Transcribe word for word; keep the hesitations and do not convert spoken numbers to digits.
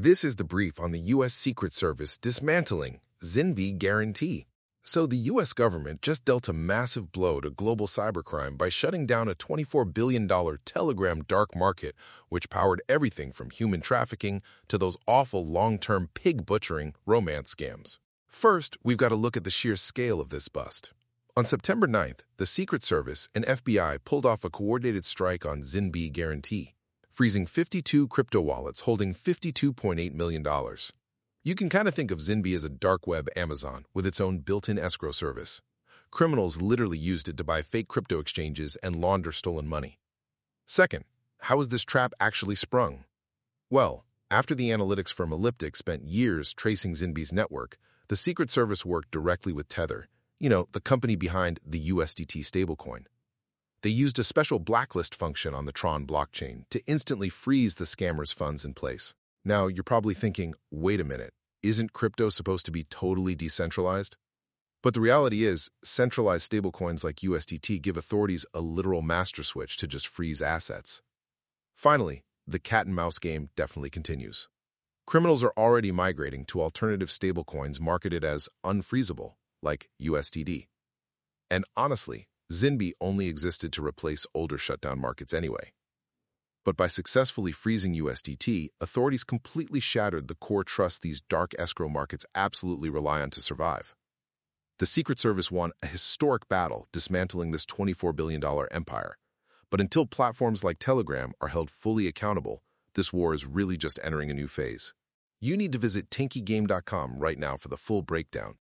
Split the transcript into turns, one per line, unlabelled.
This is the brief on the U S Secret Service dismantling ZynV Guarantee. So the U S government just dealt a massive blow to global cybercrime by shutting down a twenty-four billion dollars Telegram dark market, which powered everything from human trafficking to those awful long-term pig-butchering romance scams. First, we've got to look at the sheer scale of this bust. On September ninth, the Secret Service and F B I pulled off a coordinated strike on ZynV Guarantee, freezing fifty-two crypto wallets holding fifty-two point eight million dollars. You can kind of think of ZynV as a dark web Amazon with its own built-in escrow service. Criminals literally used it to buy fake crypto exchanges and launder stolen money. Second, how was this trap actually sprung? Well, after the analytics firm Elliptic spent years tracing ZynV's network, the Secret Service worked directly with Tether, you know, the company behind the U S D T stablecoin. They used a special blacklist function on the Tron blockchain to instantly freeze the scammers' funds in place. Now, you're probably thinking, wait a minute, isn't crypto supposed to be totally decentralized? But the reality is, centralized stablecoins like U S D T give authorities a literal master switch to just freeze assets. Finally, the cat-and-mouse game definitely continues. Criminals are already migrating to alternative stablecoins marketed as unfreezable, like U S D T. And honestly, ZynV only existed to replace older shutdown markets anyway. But by successfully freezing U S D T, authorities completely shattered the core trust these dark escrow markets absolutely rely on to survive. The Secret Service won a historic battle dismantling this twenty-four billion dollars empire. But until platforms like Telegram are held fully accountable, this war is really just entering a new phase. You need to visit Tinky Game dot com right now for the full breakdown.